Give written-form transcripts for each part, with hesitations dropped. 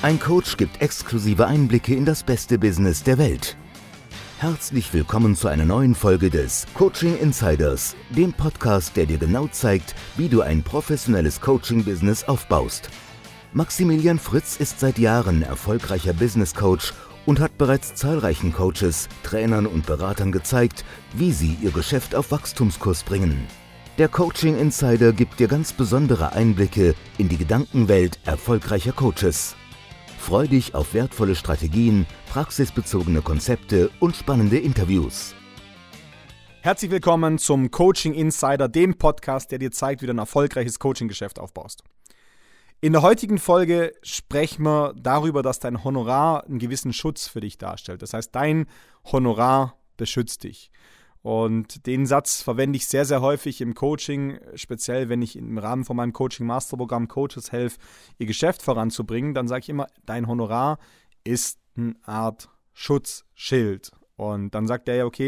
Ein Coach gibt exklusive Einblicke in das beste Business der Welt. Herzlich willkommen zu einer neuen Folge des Coaching Insiders, dem Podcast, der dir genau zeigt, wie du ein professionelles Coaching-Business aufbaust. Maximilian Fritz ist seit Jahren erfolgreicher Business Coach und hat bereits zahlreichen Coaches, Trainern und Beratern gezeigt, wie sie ihr Geschäft auf Wachstumskurs bringen. Der Coaching Insider gibt dir ganz besondere Einblicke in die Gedankenwelt erfolgreicher Coaches. Freu dich auf wertvolle Strategien, praxisbezogene Konzepte und spannende Interviews. Herzlich willkommen zum Coaching Insider, dem Podcast, der dir zeigt, wie du ein erfolgreiches Coaching-Geschäft aufbaust. In der heutigen Folge sprechen wir darüber, dass dein Honorar einen gewissen Schutz für dich darstellt. Das heißt, dein Honorar beschützt dich. Und den Satz verwende ich sehr, sehr häufig im Coaching, speziell wenn ich im Rahmen von meinem Coaching-Masterprogramm Coaches helfe, ihr Geschäft voranzubringen. Dann sage ich immer, dein Honorar ist eine Art Schutzschild. Und dann sagt der ja, okay,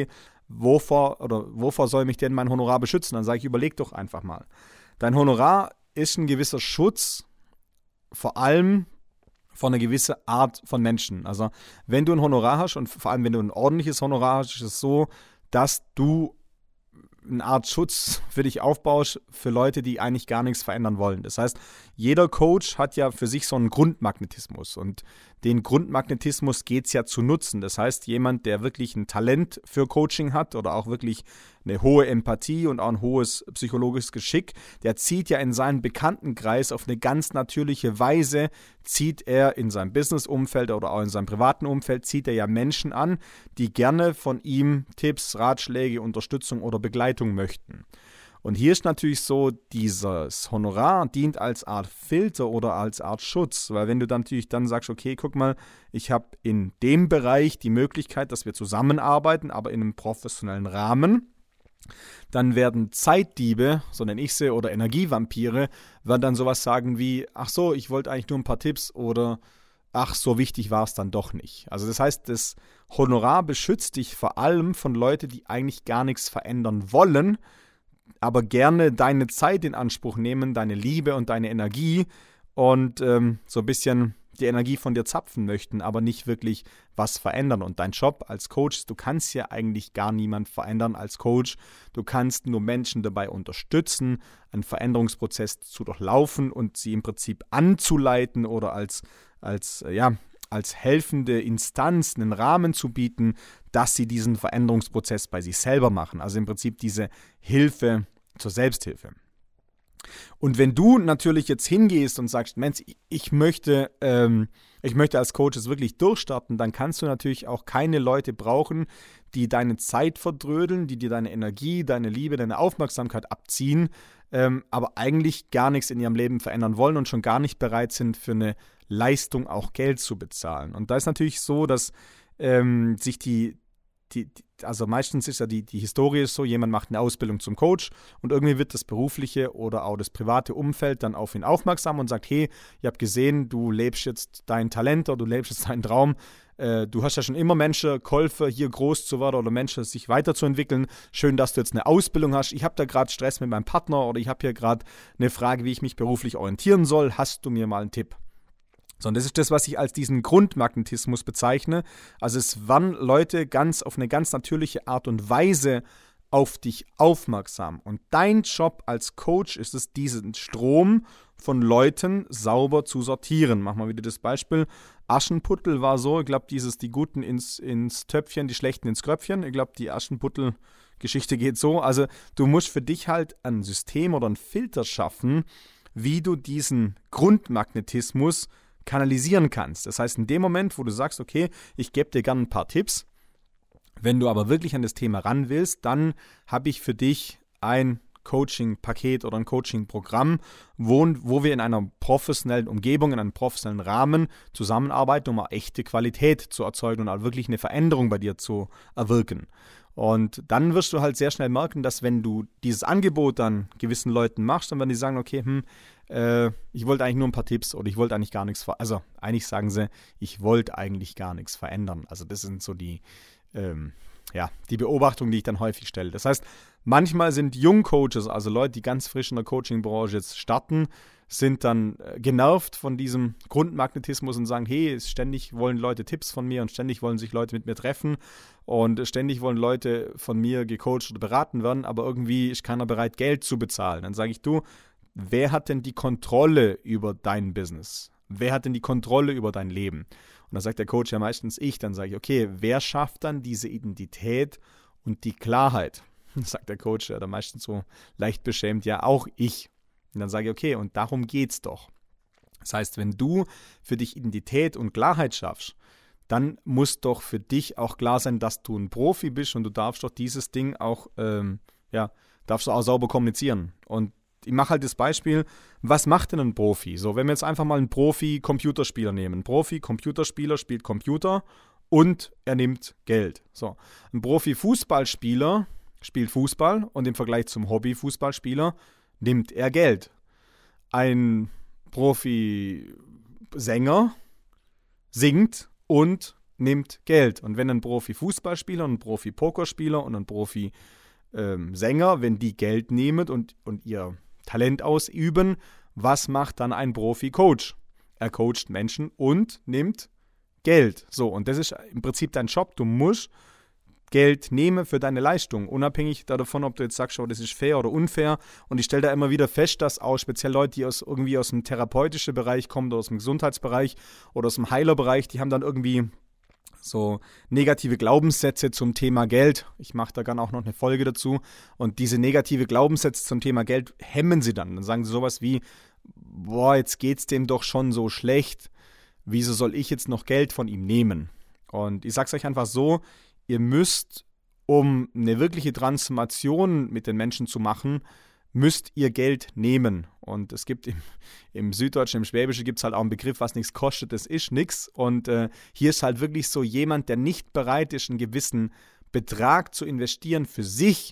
wovor soll mich denn mein Honorar beschützen? Dann sage ich, überleg doch einfach mal. Dein Honorar ist ein gewisser Schutz, vor allem von einer gewissen Art von Menschen. Also wenn du ein Honorar hast und vor allem wenn du ein ordentliches Honorar hast, ist es so, dass du eine Art Schutz für dich aufbaust für Leute, die eigentlich gar nichts verändern wollen. Das heißt, jeder Coach hat ja für sich so einen Grundmagnetismus und den Grundmagnetismus geht es ja zu nutzen. Das heißt, jemand, der wirklich ein Talent für Coaching hat oder auch wirklich eine hohe Empathie und auch ein hohes psychologisches Geschick, der zieht ja in seinen Bekanntenkreis auf eine ganz natürliche Weise, zieht er in seinem Business-Umfeld oder auch in seinem privaten Umfeld, zieht er ja Menschen an, die gerne von ihm Tipps, Ratschläge, Unterstützung oder Begleitung möchten. Und hier ist natürlich so, dieses Honorar dient als Art Filter oder als Art Schutz, weil wenn du dann natürlich dann sagst, okay, guck mal, ich habe in dem Bereich die Möglichkeit, dass wir zusammenarbeiten, aber in einem professionellen Rahmen, dann werden Zeitdiebe, so nenne ich sie, oder Energievampire, werden dann sowas sagen wie, ach so, ich wollte eigentlich nur ein paar Tipps oder ach, so wichtig war es dann doch nicht. Also das heißt, das Honorar beschützt dich vor allem von Leuten, die eigentlich gar nichts verändern wollen, aber gerne deine Zeit in Anspruch nehmen, deine Liebe und deine Energie und so ein bisschen die Energie von dir zapfen möchten, aber nicht wirklich was verändern. Und dein Job als Coach, du kannst ja eigentlich gar niemand verändern als Coach. Du kannst nur Menschen dabei unterstützen, einen Veränderungsprozess zu durchlaufen und sie im Prinzip anzuleiten oder als helfende Instanz einen Rahmen zu bieten, dass sie diesen Veränderungsprozess bei sich selber machen. Also im Prinzip diese Hilfe zur Selbsthilfe. Und wenn du natürlich jetzt hingehst und sagst, Mensch, ich möchte als Coach es wirklich durchstarten, dann kannst du natürlich auch keine Leute brauchen, die deine Zeit verdrödeln, die dir deine Energie, deine Liebe, deine Aufmerksamkeit abziehen, aber eigentlich gar nichts in ihrem Leben verändern wollen und schon gar nicht bereit sind, für eine Leistung auch Geld zu bezahlen. Und da ist natürlich so, dass sich also meistens ist ja die Historie so, jemand macht eine Ausbildung zum Coach und irgendwie wird das berufliche oder auch das private Umfeld dann auf ihn aufmerksam und sagt, hey, ich habe gesehen, du lebst jetzt dein Talent oder du lebst jetzt deinen Traum, du hast ja schon immer Menschen geholfen, hier groß zu werden oder Menschen sich weiterzuentwickeln, schön, dass du jetzt eine Ausbildung hast, ich habe da gerade Stress mit meinem Partner oder ich habe hier gerade eine Frage, wie ich mich beruflich orientieren soll, hast du mir mal einen Tipp? So, und das ist das, was ich als diesen Grundmagnetismus bezeichne. Also es waren Leute auf eine ganz natürliche Art und Weise auf dich aufmerksam. Und dein Job als Coach ist es, diesen Strom von Leuten sauber zu sortieren. Mach mal wieder das Beispiel. Aschenputtel war so, ich glaube, die Guten ins Töpfchen, die Schlechten ins Kröpfchen. Ich glaube, die Aschenputtel-Geschichte geht so. Also du musst für dich halt ein System oder einen Filter schaffen, wie du diesen Grundmagnetismus kanalisieren kannst. Das heißt, in dem Moment, wo du sagst, okay, ich gebe dir gerne ein paar Tipps, wenn du aber wirklich an das Thema ran willst, dann habe ich für dich ein Coaching-Paket oder ein Coaching-Programm, wo wir in einer professionellen Umgebung, in einem professionellen Rahmen zusammenarbeiten, um eine echte Qualität zu erzeugen und auch wirklich eine Veränderung bei dir zu erwirken. Und dann wirst du halt sehr schnell merken, dass wenn du dieses Angebot dann gewissen Leuten machst, dann werden die sagen, okay, ich wollte eigentlich nur ein paar Tipps oder ich wollte eigentlich gar nichts verändern. Also eigentlich sagen sie, ich wollte eigentlich gar nichts verändern. Also das sind so die Beobachtungen, die ich dann häufig stelle. Das heißt, manchmal sind Jungcoaches, also Leute, die ganz frisch in der Coaching-Branche jetzt starten, sind dann genervt von diesem Grundmagnetismus und sagen, hey, ständig wollen Leute Tipps von mir und ständig wollen sich Leute mit mir treffen und ständig wollen Leute von mir gecoacht oder beraten werden, aber irgendwie ist keiner bereit, Geld zu bezahlen. Dann sage ich, du, wer hat denn die Kontrolle über dein Business? Wer hat denn die Kontrolle über dein Leben? Und dann sagt der Coach ja meistens ich. Dann sage ich, okay, wer schafft dann diese Identität und die Klarheit? Dann sagt der Coach ja dann meistens so leicht beschämt, ja, auch ich. Und dann sage ich, okay, und darum geht's doch. Das heißt, wenn du für dich Identität und Klarheit schaffst, dann muss doch für dich auch klar sein, dass du ein Profi bist und du darfst doch dieses Ding auch, darfst du auch sauber kommunizieren. Und ich mache halt das Beispiel, was macht denn ein Profi? So, wenn wir jetzt einfach mal einen Profi-Computerspieler nehmen. Ein Profi-Computerspieler spielt Computer und er nimmt Geld. So, ein Profi-Fußballspieler spielt Fußball und im Vergleich zum Hobby-Fußballspieler nimmt er Geld. Ein Profi-Sänger singt und nimmt Geld. Und wenn ein Profi-Fußballspieler, ein Profi-Pokerspieler und ein Profi-Sänger, wenn die Geld nehmen und ihr Talent ausüben, was macht dann ein Profi-Coach? Er coacht Menschen und nimmt Geld. So, und das ist im Prinzip dein Job. Du musst Geld nehmen für deine Leistung, unabhängig davon, ob du jetzt sagst, oh, das ist fair oder unfair. Und ich stelle da immer wieder fest, dass auch speziell Leute, die irgendwie aus dem therapeutischen Bereich kommen oder aus dem Gesundheitsbereich oder aus dem Heilerbereich, die haben dann irgendwie so negative Glaubenssätze zum Thema Geld. Ich mache da gerne auch noch eine Folge dazu. Und diese negative Glaubenssätze zum Thema Geld hemmen sie dann. Dann sagen sie sowas wie, boah, jetzt geht's dem doch schon so schlecht. Wieso soll ich jetzt noch Geld von ihm nehmen? Und ich sage es euch einfach so, ihr müsst, um eine wirkliche Transformation mit den Menschen zu machen, müsst ihr Geld nehmen. Und es gibt im Süddeutschen, im Schwäbischen gibt es halt auch einen Begriff, was nichts kostet, das ist nichts. Und hier ist halt wirklich so jemand, der nicht bereit ist, einen gewissen Betrag zu investieren für sich,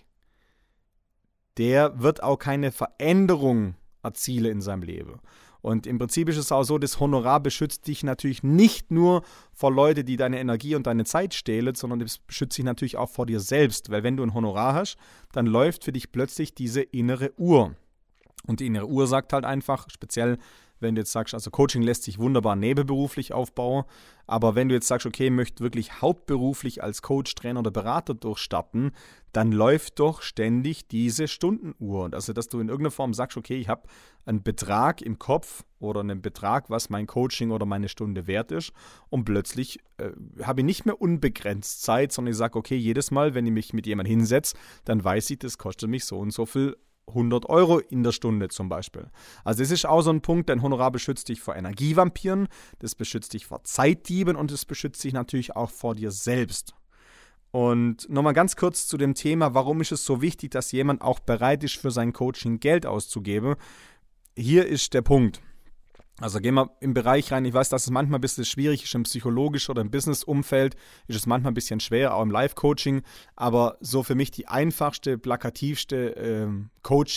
der wird auch keine Veränderung erzielen in seinem Leben. Und im Prinzip ist es auch so, das Honorar beschützt dich natürlich nicht nur vor Leuten, die deine Energie und deine Zeit stehlen, sondern es beschützt dich natürlich auch vor dir selbst. Weil wenn du ein Honorar hast, dann läuft für dich plötzlich diese innere Uhr. Und die innere Uhr sagt halt einfach, speziell wenn du jetzt sagst, also Coaching lässt sich wunderbar nebenberuflich aufbauen, aber wenn du jetzt sagst, okay, ich möchte wirklich hauptberuflich als Coach, Trainer oder Berater durchstarten, dann läuft doch ständig diese Stundenuhr. Und also, dass du in irgendeiner Form sagst, okay, ich habe einen Betrag im Kopf oder einen Betrag, was mein Coaching oder meine Stunde wert ist und plötzlich habe ich nicht mehr unbegrenzt Zeit, sondern ich sage, okay, jedes Mal, wenn ich mich mit jemandem hinsetze, dann weiß ich, das kostet mich so und so viel 100 Euro in der Stunde zum Beispiel. Also das ist auch so ein Punkt, dein Honorar beschützt dich vor Energievampiren, das beschützt dich vor Zeitdieben und das beschützt dich natürlich auch vor dir selbst. Und nochmal ganz kurz zu dem Thema, warum ist es so wichtig, dass jemand auch bereit ist, für sein Coaching Geld auszugeben. Hier ist der Punkt. Also gehen wir im Bereich rein, ich weiß, dass es manchmal ein bisschen schwierig ist im psychologischen oder im Business-Umfeld, ist es manchmal ein bisschen schwer, auch im Live-Coaching, aber so für mich die einfachste, plakativste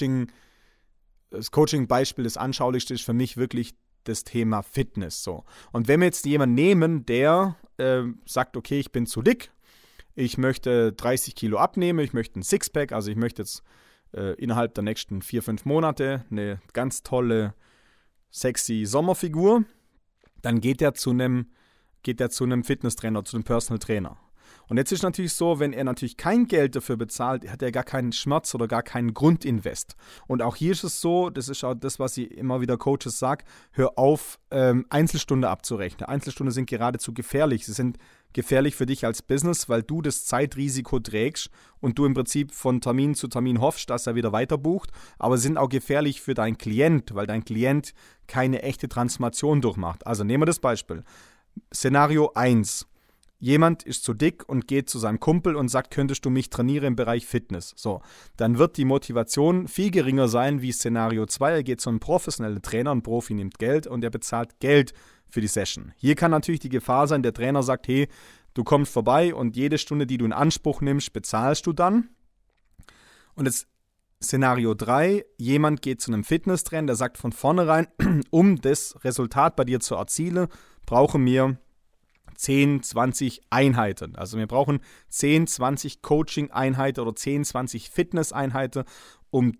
das Coaching-Beispiel, das anschaulichste ist für mich wirklich das Thema Fitness. So. Und wenn wir jetzt jemanden nehmen, der sagt, okay, ich bin zu dick, ich möchte 30 Kilo abnehmen, ich möchte ein Sixpack, also ich möchte jetzt innerhalb der nächsten 4-5 Monate eine ganz tolle sexy Sommerfigur, dann geht er zu einem Fitnesstrainer, zu einem Personal Trainer. Und jetzt ist natürlich so, wenn er natürlich kein Geld dafür bezahlt, hat er gar keinen Schmerz oder gar keinen Grundinvest. Und auch hier ist es so, das ist auch das, was ich immer wieder Coaches sage, hör auf, Einzelstunde abzurechnen. Einzelstunden sind geradezu gefährlich. Sie sind gefährlich für dich als Business, weil du das Zeitrisiko trägst und du im Prinzip von Termin zu Termin hoffst, dass er wieder weiter bucht, aber sind auch gefährlich für deinen Klient, weil dein Klient keine echte Transformation durchmacht. Also nehmen wir das Beispiel. Szenario 1. Jemand ist zu dick und geht zu seinem Kumpel und sagt, könntest du mich trainieren im Bereich Fitness? So, dann wird die Motivation viel geringer sein wie Szenario 2. Er geht zu einem professionellen Trainer, ein Profi nimmt Geld und er bezahlt Geld für die Session. Hier kann natürlich die Gefahr sein, der Trainer sagt, hey, du kommst vorbei und jede Stunde, die du in Anspruch nimmst, bezahlst du dann. Und jetzt Szenario 3, jemand geht zu einem Fitnesstrainer, der sagt von vornherein, um das Resultat bei dir zu erzielen, brauchen wir 10, 20 Einheiten. Also wir brauchen 10, 20 Coaching-Einheiten oder 10, 20 Fitness-Einheiten, um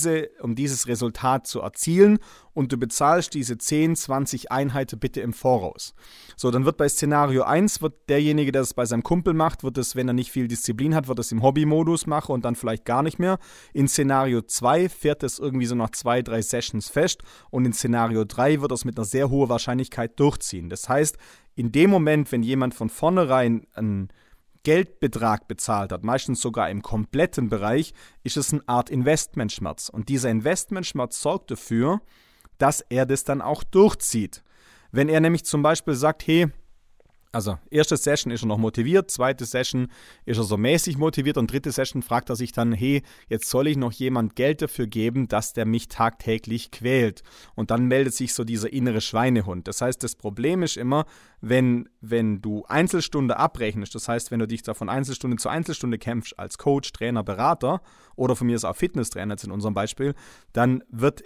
dieses Resultat zu erzielen und du bezahlst diese 10, 20 Einheiten bitte im Voraus. So, dann wird bei Szenario 1, wird derjenige, der es bei seinem Kumpel macht, wird es, wenn er nicht viel Disziplin hat, wird es im Hobbymodus machen und dann vielleicht gar nicht mehr. In Szenario 2 fährt es irgendwie so nach 2, 3 Sessions fest und in Szenario 3 wird es mit einer sehr hohen Wahrscheinlichkeit durchziehen. Das heißt, in dem Moment, wenn jemand von vornherein einen Geldbetrag bezahlt hat, meistens sogar im kompletten Bereich, ist es eine Art Investmentschmerz. Und dieser Investmentschmerz sorgt dafür, dass er das dann auch durchzieht. Wenn er nämlich zum Beispiel sagt, hey, also erste Session ist er noch motiviert, zweite Session ist er so mäßig motiviert und dritte Session fragt er sich dann, hey, jetzt soll ich noch jemand Geld dafür geben, dass der mich tagtäglich quält. Und dann meldet sich so dieser innere Schweinehund. Das heißt, das Problem ist immer, wenn du Einzelstunde abrechnest, das heißt, wenn du dich da von Einzelstunde zu Einzelstunde kämpfst als Coach, Trainer, Berater oder von mir ist auch Fitnesstrainer jetzt in unserem Beispiel, dann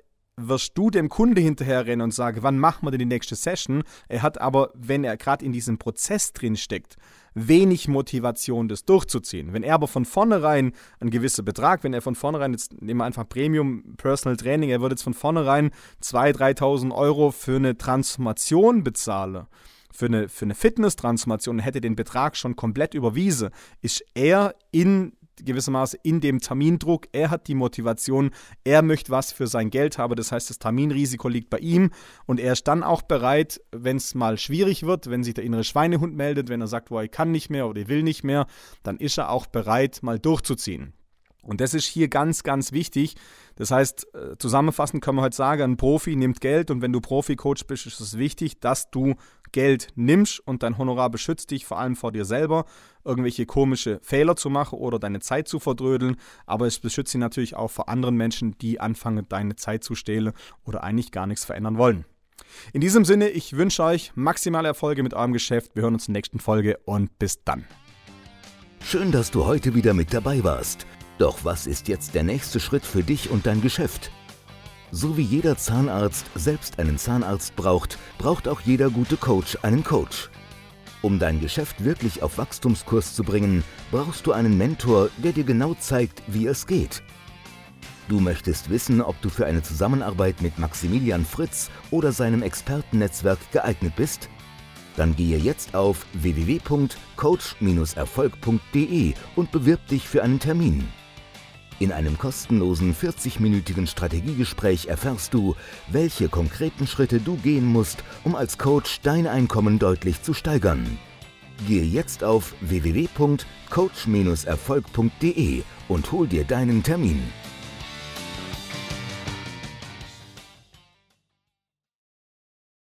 wirst du dem Kunde hinterherrennen und sagen, wann machen wir denn die nächste Session? Er hat aber, wenn er gerade in diesem Prozess drin steckt, wenig Motivation, das durchzuziehen. Wenn er aber von vornherein einen gewissen Betrag, wenn er von vornherein, jetzt nehmen wir einfach Premium Personal Training, er würde jetzt von vornherein 2.000, 3.000 Euro für eine Transformation bezahlen, für eine Fitness-Transformation, hätte den Betrag schon komplett überwiesen, ist er gewissermaßen in dem Termindruck, er hat die Motivation, er möchte was für sein Geld haben, das heißt, das Terminrisiko liegt bei ihm und er ist dann auch bereit, wenn es mal schwierig wird, wenn sich der innere Schweinehund meldet, wenn er sagt, ich kann nicht mehr oder ich will nicht mehr, dann ist er auch bereit, mal durchzuziehen. Und das ist hier ganz, ganz wichtig. Das heißt, zusammenfassend können wir heute sagen, ein Profi nimmt Geld und wenn du Profi-Coach bist, ist es wichtig, dass du Geld nimmst und dein Honorar beschützt dich vor allem vor dir selber, irgendwelche komische Fehler zu machen oder deine Zeit zu verdrödeln, aber es beschützt dich natürlich auch vor anderen Menschen, die anfangen, deine Zeit zu stehlen oder eigentlich gar nichts verändern wollen. In diesem Sinne, ich wünsche euch maximale Erfolge mit eurem Geschäft. Wir hören uns in der nächsten Folge und bis dann. Schön, dass du heute wieder mit dabei warst. Doch was ist jetzt der nächste Schritt für dich und dein Geschäft? So wie jeder Zahnarzt selbst einen Zahnarzt braucht, braucht auch jeder gute Coach einen Coach. Um dein Geschäft wirklich auf Wachstumskurs zu bringen, brauchst du einen Mentor, der dir genau zeigt, wie es geht. Du möchtest wissen, ob du für eine Zusammenarbeit mit Maximilian Fritz oder seinem Expertennetzwerk geeignet bist? Dann gehe jetzt auf www.coach-erfolg.de und bewirb dich für einen Termin. In einem kostenlosen 40-minütigen Strategiegespräch erfährst du, welche konkreten Schritte du gehen musst, um als Coach dein Einkommen deutlich zu steigern. Gehe jetzt auf www.coach-erfolg.de und hol dir deinen Termin.